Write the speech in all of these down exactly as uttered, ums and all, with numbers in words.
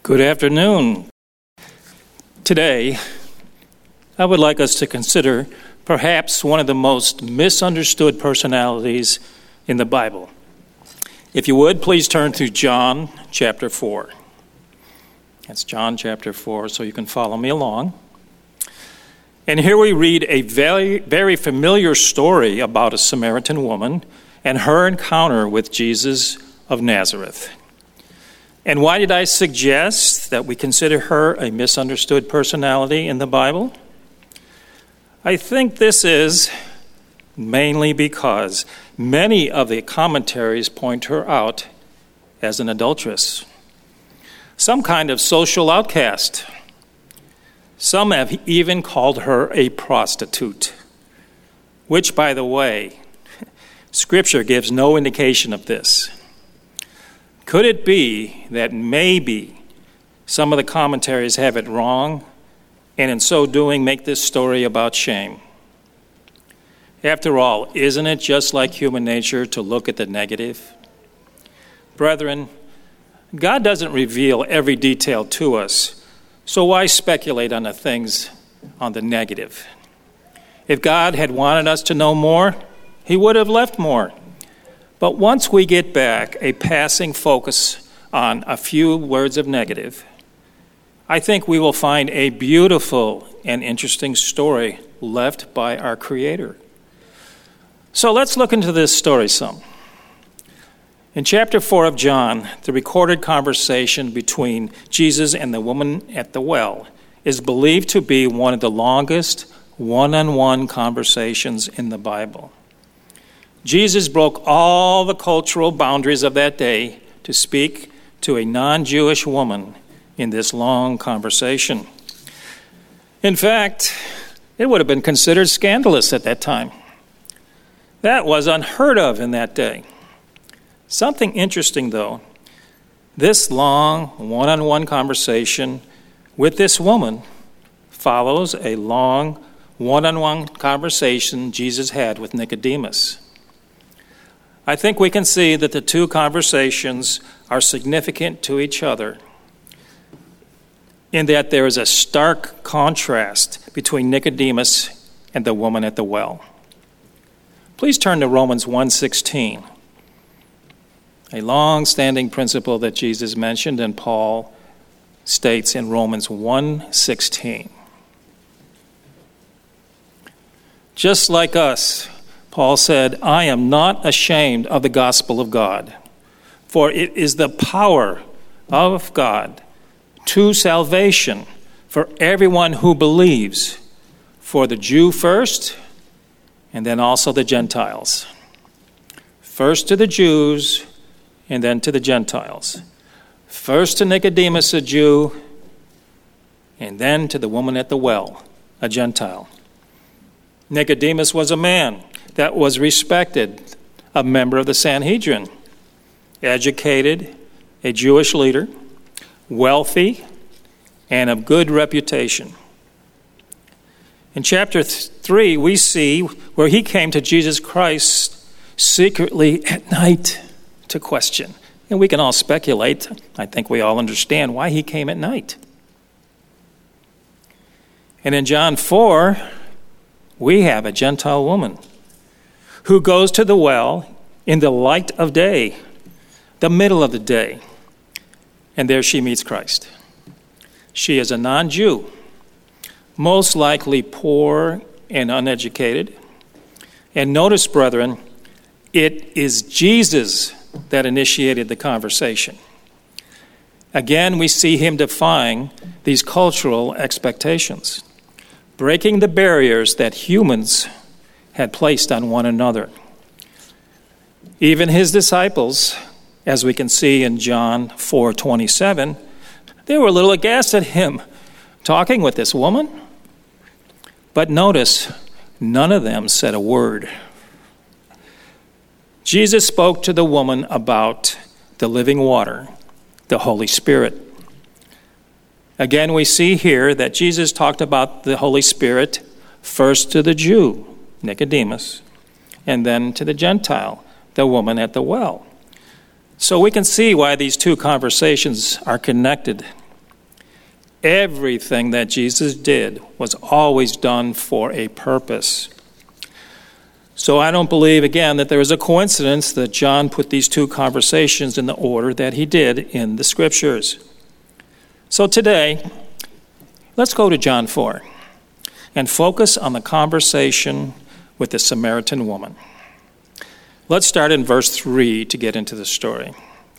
Good afternoon. Today, I would like us to consider perhaps one of the most misunderstood personalities in the Bible. If you would, please turn to John chapter four. That's John chapter four, so you can follow me along. And here we read a very, very familiar story about a Samaritan woman and her encounter with Jesus of Nazareth. And why did I suggest that we consider her a misunderstood personality in the Bible? I think this is mainly because many of the commentaries point her out as an adulteress, some kind of social outcast. Some have even called her a prostitute, which, by the way, Scripture gives no indication of this. Could it be that maybe some of the commentaries have it wrong, and in so doing make this story about shame? After all, isn't it just like human nature to look at the negative? Brethren, God doesn't reveal every detail to us, so why speculate on the things on the negative? If God had wanted us to know more, He would have left more. But once we get back a passing focus on a few words of negative, I think we will find a beautiful and interesting story left by our Creator. So let's look into this story some. In chapter four of John, the recorded conversation between Jesus and the woman at the well is believed to be one of the longest one-on-one conversations in the Bible. Jesus broke all the cultural boundaries of that day to speak to a non-Jewish woman in this long conversation. In fact, it would have been considered scandalous at that time. That was unheard of in that day. Something interesting, though, this long one-on-one conversation with this woman follows a long one-on-one conversation Jesus had with Nicodemus. I think we can see that the two conversations are significant to each other in that there is a stark contrast between Nicodemus and the woman at the well. Please turn to Romans one sixteen, a long-standing principle that Jesus mentioned and Paul states in Romans one sixteen. Just like us, Paul said, I am not ashamed of the gospel of God, for it is the power of God to salvation for everyone who believes, for the Jew first, and then also the Gentiles. First to the Jews, and then to the Gentiles. First to Nicodemus, a Jew, and then to the woman at the well, a Gentile. Nicodemus was a man that was respected, a member of the Sanhedrin, educated, a Jewish leader, wealthy, and of good reputation. In chapter three, we see where he came to Jesus Christ secretly at night to question. And we can all speculate. I think we all understand why he came at night. And in John four, we have a Gentile woman who goes to the well in the light of day, the middle of the day, and there she meets Christ. She is a non-Jew, most likely poor and uneducated. And notice, brethren, it is Jesus that initiated the conversation. Again, we see him defying these cultural expectations, breaking the barriers that humans had placed on one another. Even his disciples, as we can see in John four twenty-seven, they were a little aghast at him talking with this woman. But notice, none of them said a word. Jesus spoke to the woman about the living water, the Holy Spirit. Again, we see here that Jesus talked about the Holy Spirit first to the Jew, Nicodemus, and then to the Gentile, the woman at the well. So we can see why these two conversations are connected Everything that Jesus did was always done for a purpose. So I don't believe, again, that there is a coincidence that John put these two conversations in the order that he did in the Scriptures. So today, let's go to John four and focus on the conversation with the Samaritan woman. Let's start in verse three to get into the story.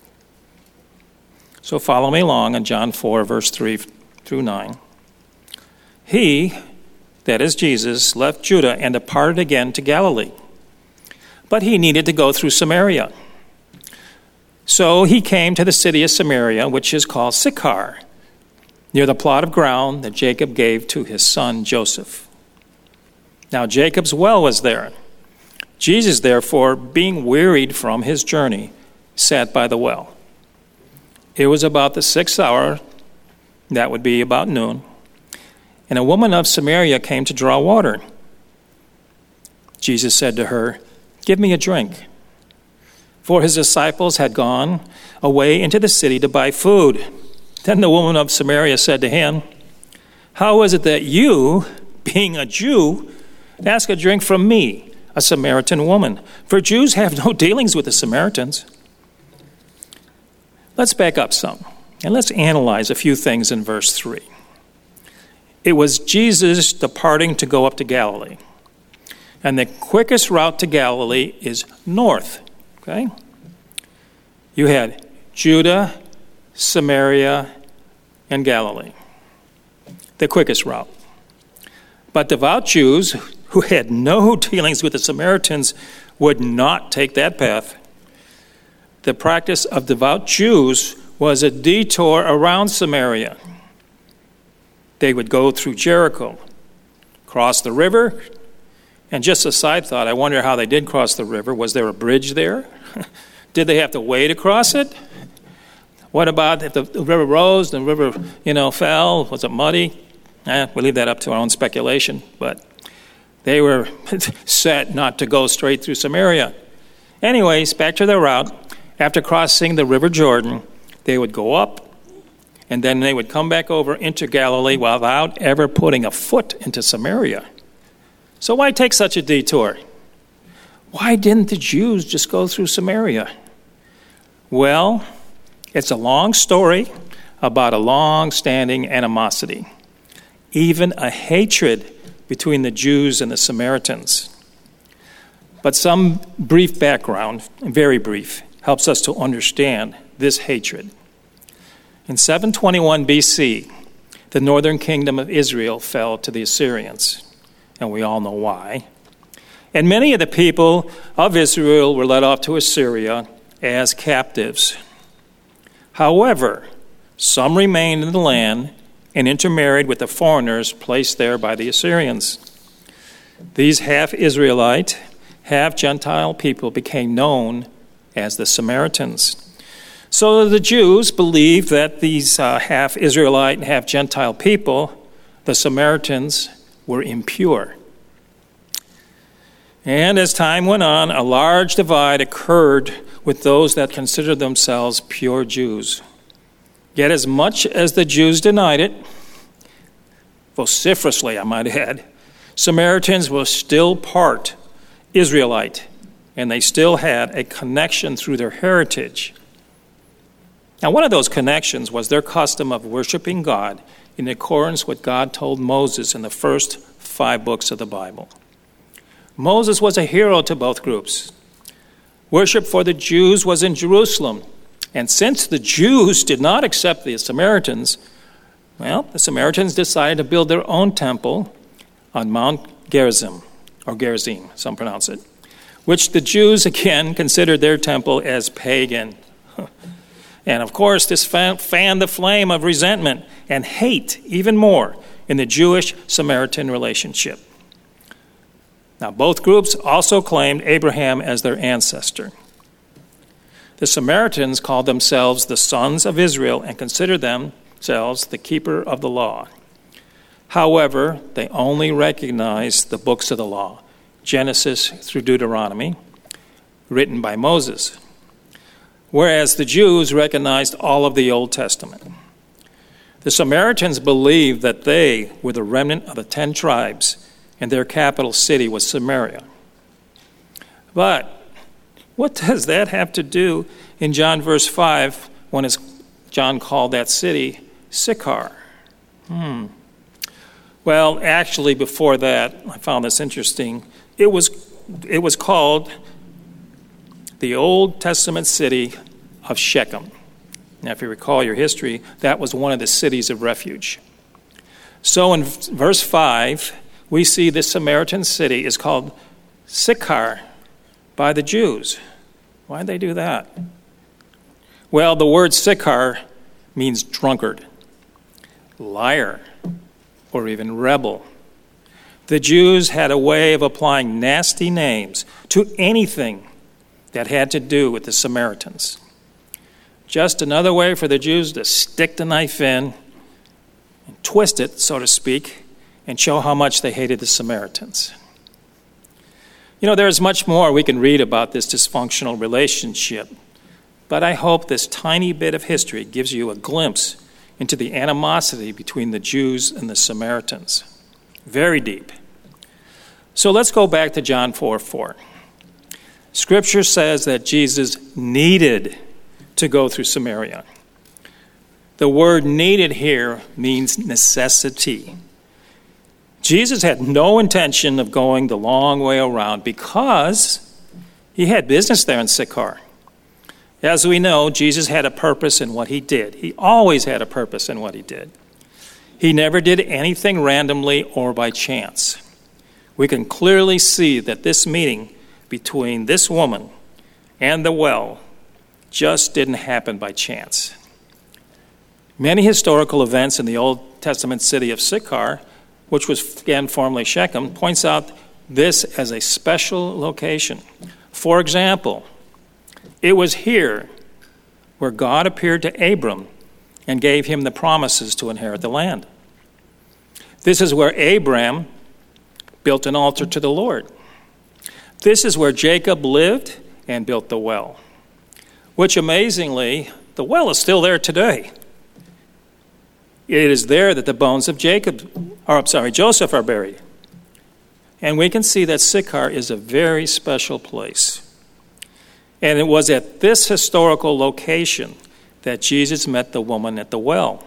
So follow me along in John four, verse three through nine. He, that is Jesus, left Judah and departed again to Galilee. But he needed to go through Samaria. So he came to the city of Samaria, which is called Sychar, near the plot of ground that Jacob gave to his son Joseph. Now Jacob's well was there. Jesus, therefore, being wearied from his journey, sat by the well. It was about the sixth hour, that would be about noon, and a woman of Samaria came to draw water. Jesus said to her, "Give me a drink." For his disciples had gone away into the city to buy food. Then the woman of Samaria said to him, "How is it that you, being a Jew, ask a drink from me, a Samaritan woman? For Jews have no dealings with the Samaritans." Let's back up some, and let's analyze a few things in verse three. It was Jesus departing to go up to Galilee. And the quickest route to Galilee is north. Okay? You had Judah, Samaria, and Galilee. The quickest route. But devout Jews who had no dealings with the Samaritans would not take that path. The practice of devout Jews was a detour around Samaria. They would go through Jericho, cross the river, and just a side thought, I wonder how they did cross the river. Was there a bridge there? Did they have to wade across it? What about if the river rose, the river, you know, fell? Was it muddy? Eh, we leave that up to our own speculation. But they were set not to go straight through Samaria. Anyways, back to their route. After crossing the river Jordan, they would go up, and then they would come back over into Galilee without ever putting a foot into Samaria. So why take such a detour? Why didn't the Jews just go through Samaria? Well, it's a long story about a long-standing animosity, even a hatred between the Jews and the Samaritans. But some brief background, very brief, helps us to understand this hatred. In seven twenty-one B C, the northern kingdom of Israel fell to the Assyrians, and we all know why. And many of the people of Israel were led off to Assyria as captives. However, some remained in the land and intermarried with the foreigners placed there by the Assyrians. These half-Israelite, half-Gentile people became known as the Samaritans. So the Jews believed that these uh, half-Israelite and half-Gentile people, the Samaritans, were impure. And as time went on, a large divide occurred with those that considered themselves pure Jews. Yet as much as the Jews denied it, vociferously I might add, Samaritans were still part Israelite, and they still had a connection through their heritage. Now, one of those connections was their custom of worshiping God in accordance with what God told Moses in the first five books of the Bible. Moses was a hero to both groups. Worship for the Jews was in Jerusalem, and since the Jews did not accept the Samaritans, well, the Samaritans decided to build their own temple on Mount Gerizim, or Gerizim, some pronounce it, which the Jews, again, considered their temple as pagan. And of course, this fanned the flame of resentment and hate even more in the Jewish-Samaritan relationship. Now, both groups also claimed Abraham as their ancestor. The Samaritans called themselves the sons of Israel and considered themselves the keeper of the law. However, they only recognized the books of the law, Genesis through Deuteronomy, written by Moses, whereas the Jews recognized all of the Old Testament. The The Samaritans believed that they were the remnant of the ten tribes, and their capital city was Samaria. But what does that have to do in John verse five when it's, John called that city Sychar? Hmm. Well, actually, before that, I found this interesting. It was it was called the Old Testament city of Shechem. Now, if you recall your history, that was one of the cities of refuge. So in verse five, we see this Samaritan city is called Sychar by the Jews. Why did they do that? Well, the word Sychar means drunkard, liar, or even rebel. The Jews had a way of applying nasty names to anything that had to do with the Samaritans. Just another way for the Jews to stick the knife in and twist it, so to speak, and show how much they hated the Samaritans. You know, there's much more we can read about this dysfunctional relationship, but I hope this tiny bit of history gives you a glimpse into the animosity between the Jews and the Samaritans. Very deep. So let's go back to John four four. Scripture says that Jesus needed to go through Samaria. The word needed here means necessity. Jesus had no intention of going the long way around because he had business there in Sychar. As we know, Jesus had a purpose in what he did. He always had a purpose in what he did. He never did anything randomly or by chance. We can clearly see that this meeting between this woman and the well just didn't happen by chance. Many historical events in the Old Testament city of Sychar, which was again formerly Shechem, points out this as a special location. For example, it was here where God appeared to Abram and gave him the promises to inherit the land. This is where Abram built an altar to the Lord. This is where Jacob lived and built the well, which amazingly, the well is still there today. It is there that the bones of Jacob, or I'm sorry, Joseph are buried. And we can see that Sychar is a very special place. And it was at this historical location that Jesus met the woman at the well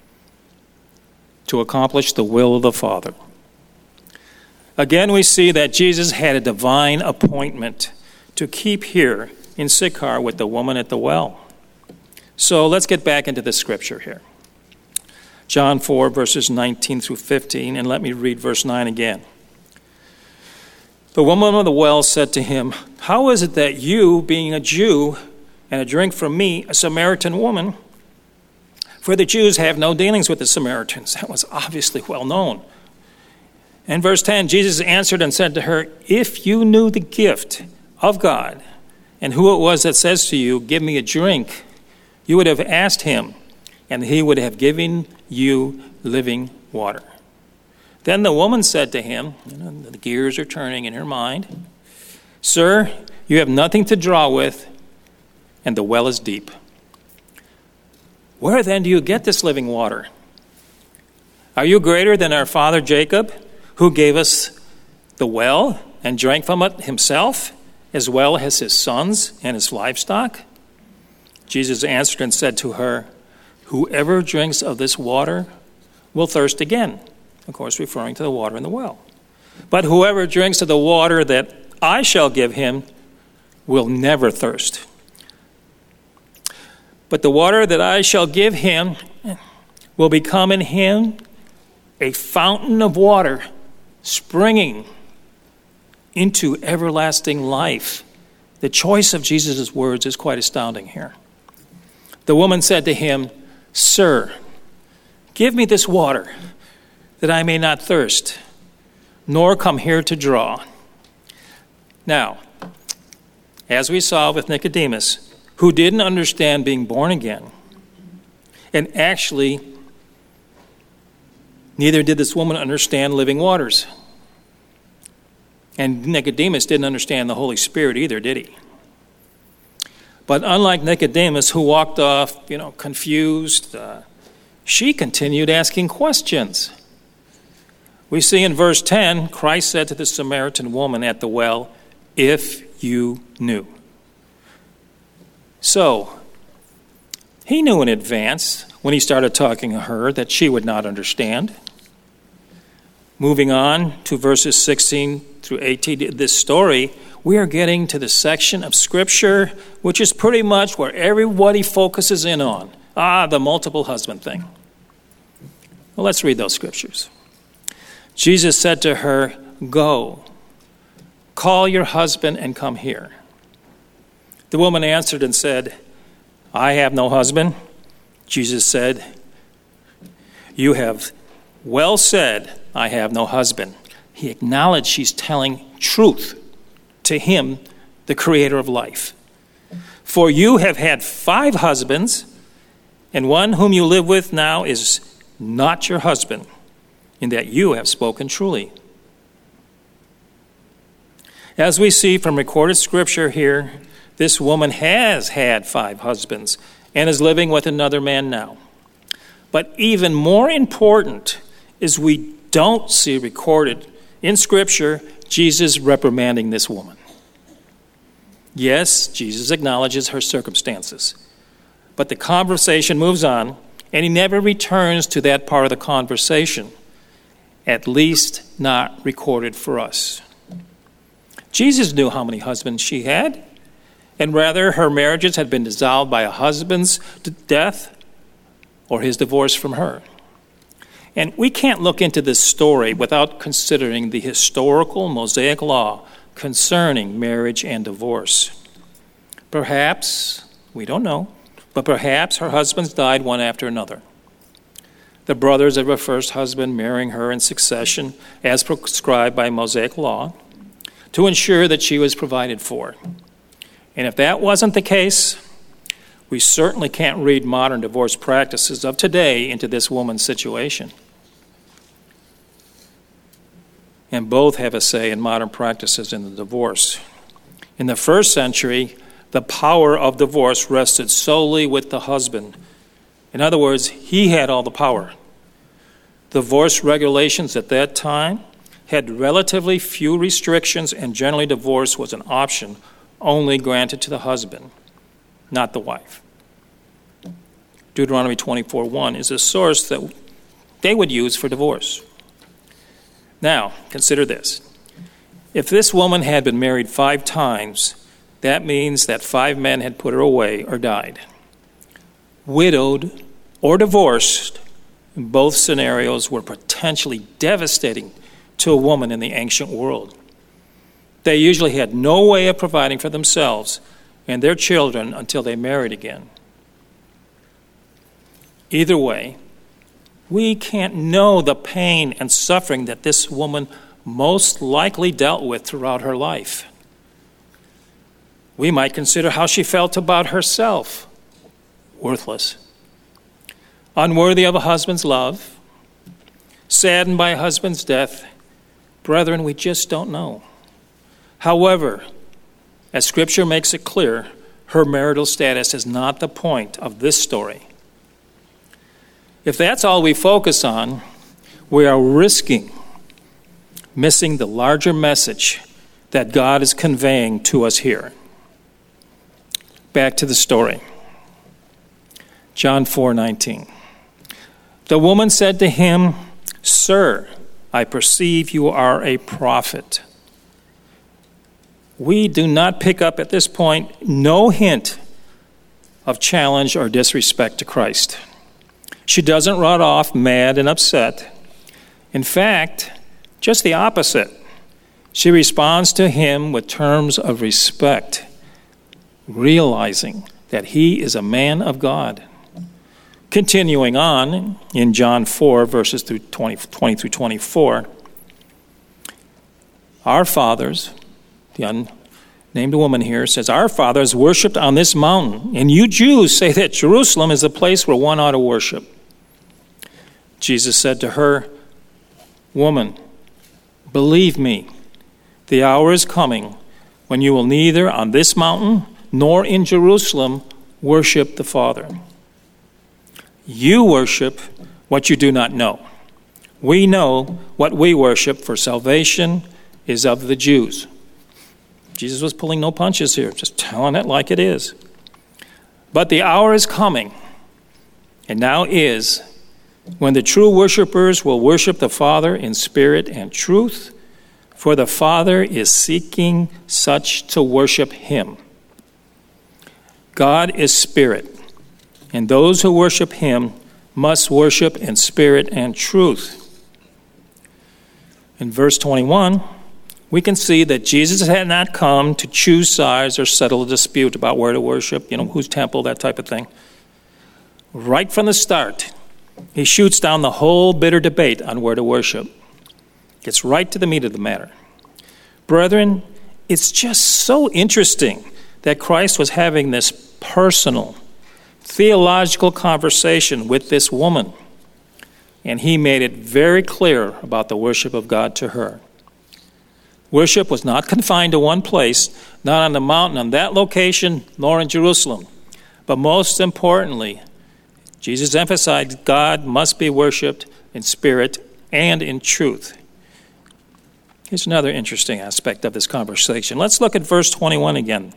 to accomplish the will of the Father. Again, we see that Jesus had a divine appointment to keep here in Sychar with the woman at the well. So let's get back into the scripture here. John four, verses nineteen through fifteen, and let me read verse nine again. The woman of the well said to him, "How is it that you, being a Jew, and a drink from me, a Samaritan woman?" For the Jews have no dealings with the Samaritans. That was obviously well known. In verse ten, Jesus answered and said to her, "If you knew the gift of God and who it was that says to you, 'Give me a drink,' you would have asked him, and he would have given you living water." Then the woman said to him, you know, the gears are turning in her mind, "Sir, you have nothing to draw with, and the well is deep. Where then do you get this living water? Are you greater than our father Jacob, who gave us the well and drank from it himself, as well as his sons and his livestock?" Jesus answered and said to her, "Whoever drinks of this water will thirst again," of course referring to the water in the well. "But whoever drinks of the water that I shall give him will never thirst. But the water that I shall give him will become in him a fountain of water springing into everlasting life." The choice of Jesus' words is quite astounding here. The woman said to him, "Sir, give me this water that I may not thirst, nor come here to draw." Now, as we saw with Nicodemus, who didn't understand being born again, and actually neither did this woman understand living waters. And Nicodemus didn't understand the Holy Spirit either, did he? But unlike Nicodemus, who walked off, you know, confused, uh, she continued asking questions. We see in verse ten, Christ said to the Samaritan woman at the well, "If you knew." So, he knew in advance when he started talking to her that she would not understand. Moving on to verses sixteen through eighteen, this story, we are getting to the section of Scripture which is pretty much where everybody focuses in on. Ah, the multiple husband thing. Well, let's read those scriptures. Jesus said to her, "Go, call your husband and come here." The woman answered and said, "I have no husband." Jesus said, "You have well said, I have no husband." He acknowledged she's telling truth to him, the creator of life. "For you have had five husbands, and one whom you live with now is not your husband, in that you have spoken truly." As we see from recorded scripture here, this woman has had five husbands and is living with another man now. But even more important is we don't see recorded in Scripture Jesus reprimanding this woman. Yes, Jesus acknowledges her circumstances, but the conversation moves on, and he never returns to that part of the conversation, at least not recorded for us. Jesus knew how many husbands she had, and whether her marriages had been dissolved by a husband's death or his divorce from her. And we can't look into this story without considering the historical Mosaic law concerning marriage and divorce. Perhaps, we don't know, but perhaps her husbands died one after another. The brothers of her first husband marrying her in succession as prescribed by Mosaic law to ensure that she was provided for. And if that wasn't the case, we certainly can't read modern divorce practices of today into this woman's situation. And both have a say in modern practices in the divorce. In the first century, the power of divorce rested solely with the husband. In other words, he had all the power. Divorce regulations at that time had relatively few restrictions, and generally divorce was an option only granted to the husband, not the wife. Deuteronomy twenty-four one is a source that they would use for divorce. Now, consider this. If this woman had been married five times, that means that five men had put her away or died. Widowed or divorced, in both scenarios were potentially devastating to a woman in the ancient world. They usually had no way of providing for themselves and their children until they married again. Either way, we can't know the pain and suffering that this woman most likely dealt with throughout her life. We might consider how she felt about herself. Worthless. Unworthy of a husband's love. Saddened by a husband's death. Brethren, we just don't know. However, as Scripture makes it clear, her marital status is not the point of this story. If that's all we focus on, we are risking missing the larger message that God is conveying to us here. Back to the story. John four nineteen. The woman said to him, "Sir, I perceive you are a prophet." We do not pick up at this point no hint of challenge or disrespect to Christ. She doesn't run off mad and upset. In fact, just the opposite. She responds to him with terms of respect, realizing that he is a man of God. Continuing on in John four, verses through twenty, twenty through twenty-four, our fathers, the unnamed woman here says, "Our fathers worshipped on this mountain, and you Jews say that Jerusalem is the place where one ought to worship." Jesus said to her, "Woman, believe me, the hour is coming when you will neither on this mountain nor in Jerusalem worship the Father. You worship what you do not know. We know what we worship, for salvation is of the Jews. Jesus was pulling no punches here, just telling it like it is. But the hour is coming, and now is, when the true worshipers will worship the Father in spirit and truth, for the Father is seeking such to worship him. God is spirit, and those who worship him must worship in spirit and truth. In verse twenty-one, we can see that Jesus had not come to choose sides or settle a dispute about where to worship, you know, whose temple, that type of thing. Right from the start, he shoots down the whole bitter debate on where to worship. Gets right to the meat of the matter. Brethren, it's just so interesting that Christ was having this personal, theological conversation with this woman, and he made it very clear about the worship of God to her. Worship was not confined to one place, not on the mountain on that location, nor in Jerusalem. But most importantly, Jesus emphasized God must be worshiped in spirit and in truth. Here's another interesting aspect of this conversation. Let's look at verse twenty-one again.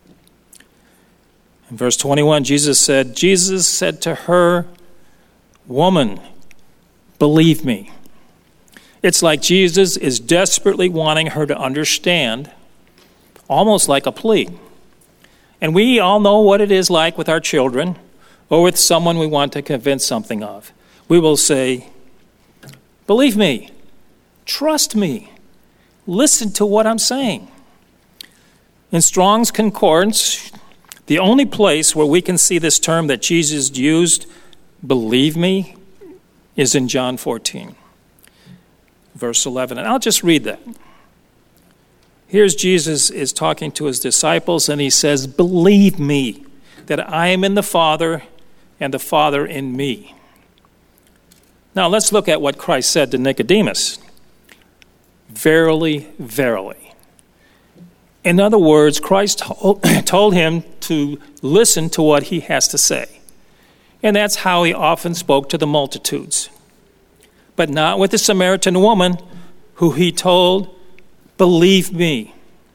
In verse twenty-one, Jesus said, Jesus said to her, "Woman, believe me." It's like Jesus is desperately wanting her to understand, almost like a plea. And we all know what it is like with our children or with someone we want to convince something of. We will say, "Believe me, trust me, listen to what I'm saying." In Strong's Concordance, the only place where we can see this term that Jesus used, "believe me," is in John fourteen, verse eleven. And I'll just read that. Here's Jesus is talking to his disciples, and he says, "Believe me that I am in the Father and the Father in me." Now let's look at what Christ said to Nicodemus. Verily, verily. In other words, Christ told him to listen to what he has to say. And that's how he often spoke to the multitudes. But not with the Samaritan woman who he told, "Believe me."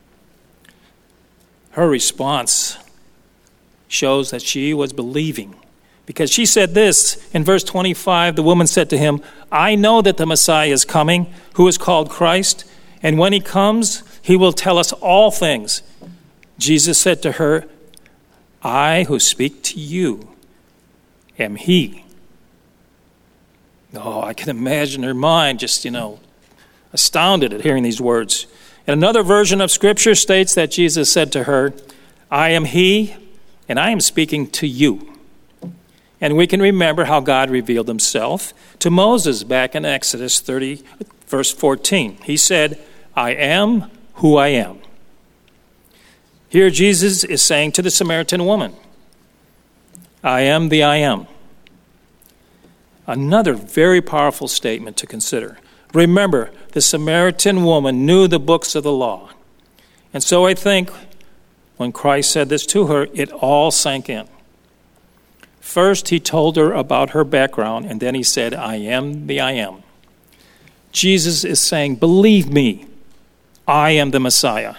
Her response shows that she was believing, because she said this in verse twenty-five. The woman said to him, "I know that the Messiah is coming, who is called Christ, and when he comes, he will tell us all things." Jesus said to her, "I who speak to you am he." Oh, I can imagine her mind just, you know, astounded at hearing these words. And another version of Scripture states that Jesus said to her, "I am he, and I am speaking to you." And we can remember how God revealed himself to Moses back in Exodus thirty, verse fourteen. He said, "I am who I am." Here Jesus is saying to the Samaritan woman, "I am the I am." Another very powerful statement to consider. Remember, the Samaritan woman knew the books of the law. And so I think when Christ said this to her, it all sank in. First, he told her about her background, and then he said, "I am the I am." Jesus is saying, "Believe me, I am the Messiah."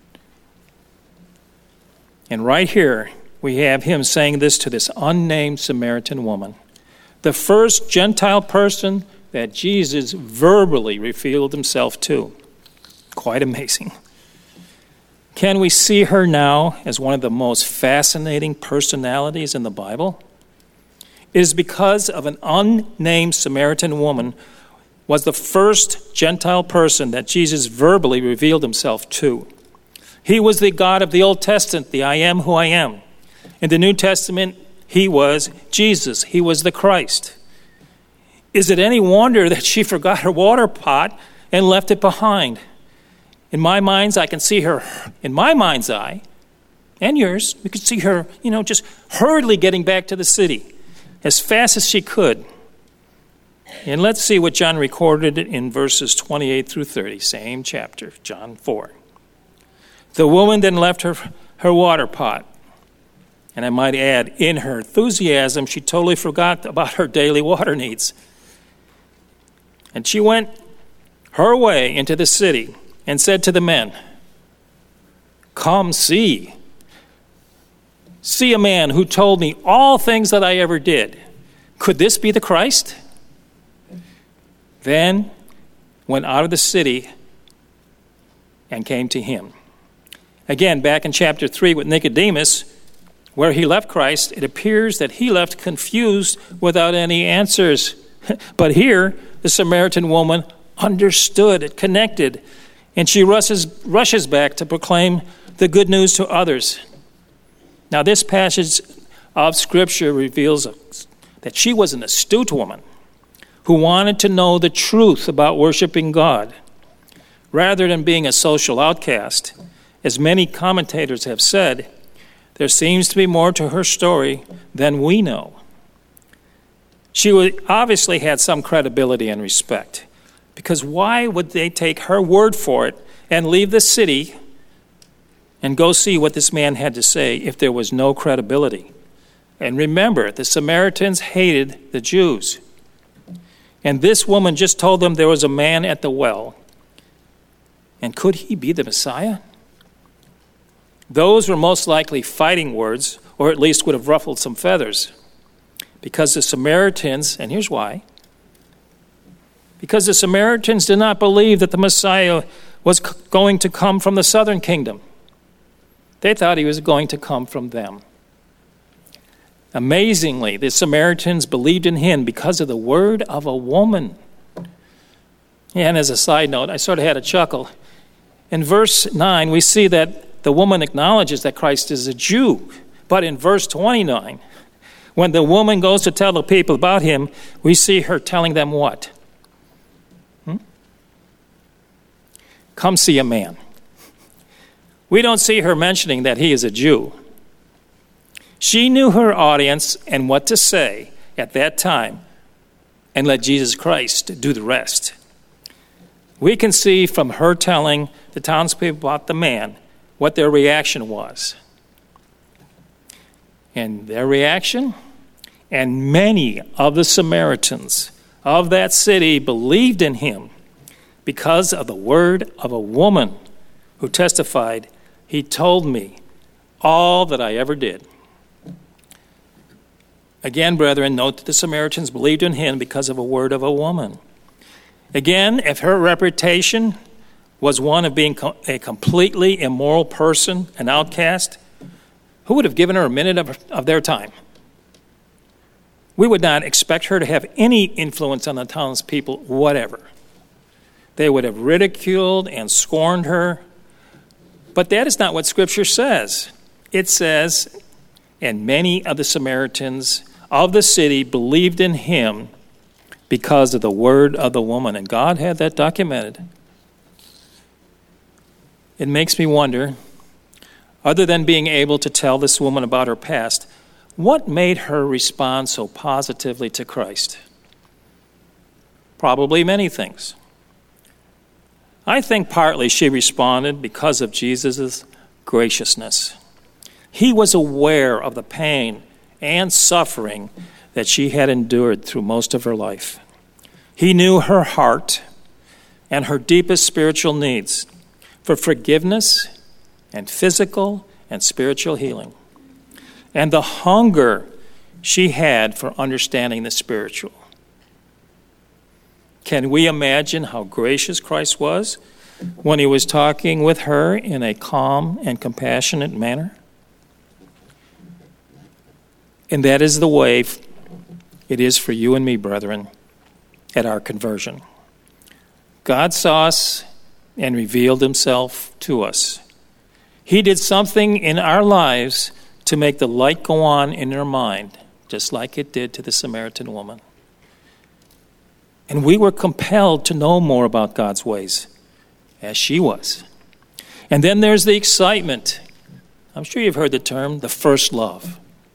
And right here, we have him saying this to this unnamed Samaritan woman, the first Gentile person that Jesus verbally revealed himself to. Quite amazing. Can we see her now as one of the most fascinating personalities in the Bible? It is because of an unnamed Samaritan woman was the first Gentile person that Jesus verbally revealed himself to. He was the God of the Old Testament, the I am who I am. In the New Testament, he was Jesus. He was the Christ. Is it any wonder that she forgot her water pot and left it behind? In my mind's eye, I can see her, in my mind's eye, and yours, we could see her, you know, just hurriedly getting back to the city as fast as she could. And let's see what John recorded in verses twenty-eight through thirty, same chapter, John four. The woman then left her, her water pot And I might add, in her enthusiasm, she totally forgot about her daily water needs. And she went her way into the city and said to the men, "Come see. See a man who told me all things that I ever did. Could this be the Christ?" Then went out of the city and came to him. Again, back in chapter three with Nicodemus, where he left Christ, it appears that he left confused without any answers. But here, the Samaritan woman understood, it connected, and she rushes, rushes back to proclaim the good news to others. Now, this passage of Scripture reveals that she was an astute woman who wanted to know the truth about worshiping God, rather than being a social outcast. As many commentators have said, there seems to be more to her story than we know. She obviously had some credibility and respect, because why would they take her word for it and leave the city and go see what this man had to say if there was no credibility? And remember, the Samaritans hated the Jews. And this woman just told them there was a man at the well. And could he be the Messiah? Those were most likely fighting words, or at least would have ruffled some feathers. Because the Samaritans, and here's why, because the Samaritans did not believe that the Messiah was c- going to come from the southern kingdom. They thought he was going to come from them. Amazingly, the Samaritans believed in him because of the word of a woman. And as a side note, I sort of had a chuckle. In verse nine, we see that the woman acknowledges that Christ is a Jew. But in verse twenty-nine, when the woman goes to tell the people about him, we see her telling them what? Hmm? Come see a man. We don't see her mentioning that he is a Jew. She knew her audience and what to say at that time, and let Jesus Christ do the rest. We can see from her telling the townspeople about the man what their reaction was. And their reaction, and many of the Samaritans of that city believed in him because of the word of a woman who testified, "He told me all that I ever did." Again, brethren, note that the Samaritans believed in him because of a word of a woman. Again, if her reputation was one of being a completely immoral person, an outcast, who would have given her a minute of, of their time? We would not expect her to have any influence on the townspeople, whatever. They would have ridiculed and scorned her. But that is not what Scripture says. It says, and many of the Samaritans of the city believed in him because of the word of the woman. And God had that documented. It makes me wonder, other than being able to tell this woman about her past, what made her respond so positively to Christ? Probably many things. I think partly she responded because of Jesus' graciousness. He was aware of the pain and suffering that she had endured through most of her life. He knew her heart and her deepest spiritual needs for forgiveness and physical and spiritual healing, and the hunger she had for understanding the spiritual. Can we imagine how gracious Christ was when he was talking with her in a calm and compassionate manner? And that is the way it is for you and me, brethren, at our conversion. God saw us and revealed himself to us. He did something in our lives to make the light go on in our mind, just like it did to the Samaritan woman. And we were compelled to know more about God's ways, as she was. And then there's the excitement. I'm sure you've heard the term, the first love.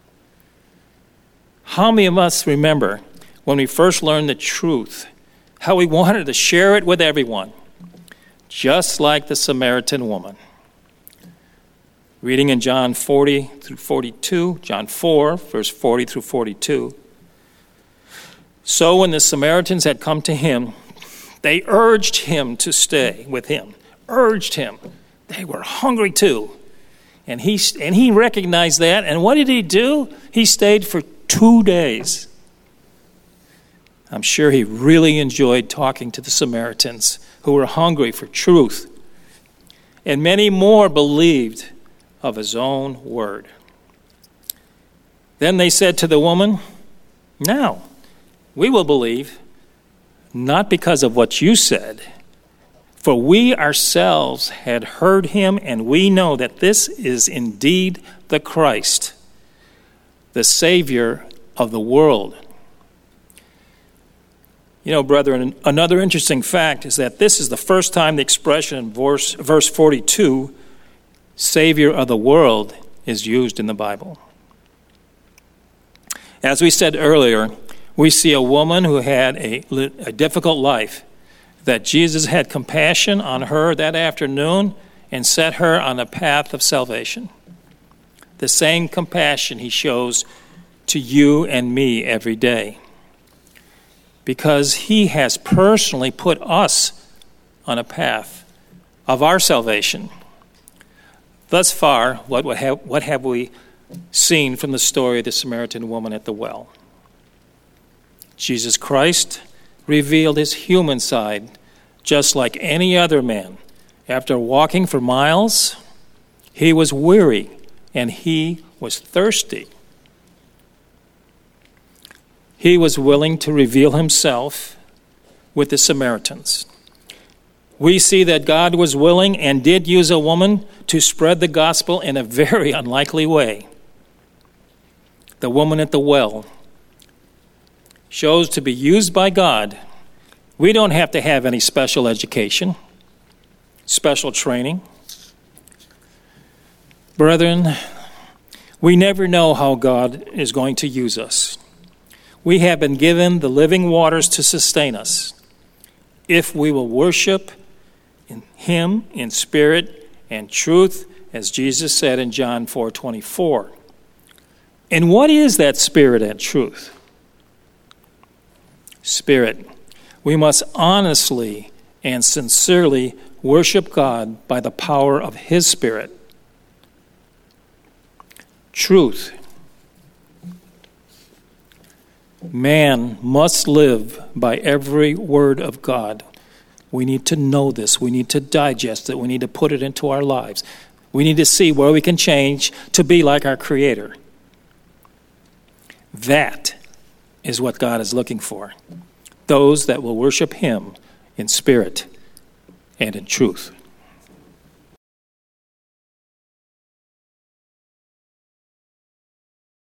How many of us remember when we first learned the truth, how we wanted to share it with everyone, just like the Samaritan woman? Reading in John forty through forty-two, John four, verse forty through forty-two. So when the Samaritans had come to him, they urged him to stay with him. Urged him. They were hungry too. And he, and he recognized that. And what did he do? He stayed for two days. I'm sure he really enjoyed talking to the Samaritans who were hungry for truth. And many more believed of his own word. Then they said to the woman, "Now, we will believe, not because of what you said, for we ourselves had heard him, and we know that this is indeed the Christ, the Savior of the world." You know, brethren, another interesting fact is that this is the first time the expression in verse, verse forty-two, Savior of the world, is used in the Bible. As we said earlier, we see a woman who had a, a difficult life, that Jesus had compassion on her that afternoon and set her on a path of salvation. The same compassion he shows to you and me every day, because he has personally put us on a path of our salvation. Thus far, what have, what have we seen from the story of the Samaritan woman at the well? Jesus Christ revealed his human side just like any other man. After walking for miles, he was weary and he was thirsty. He was willing to reveal himself with the Samaritans. We see that God was willing and did use a woman to spread the gospel in a very unlikely way. The woman at the well shows to be used by God. We don't have to have any special education, special training. Brethren, we never know how God is going to use us. We have been given the living waters to sustain us if we will worship in him in spirit and truth, as Jesus said in John four twenty-four. And what is that spirit and truth? Spirit. We must honestly and sincerely worship God by the power of his Spirit. Truth. Man must live by every word of God. We need to know this. We need to digest it. We need to put it into our lives. We need to see where we can change to be like our Creator. That is what God is looking for. Those that will worship him in spirit and in truth.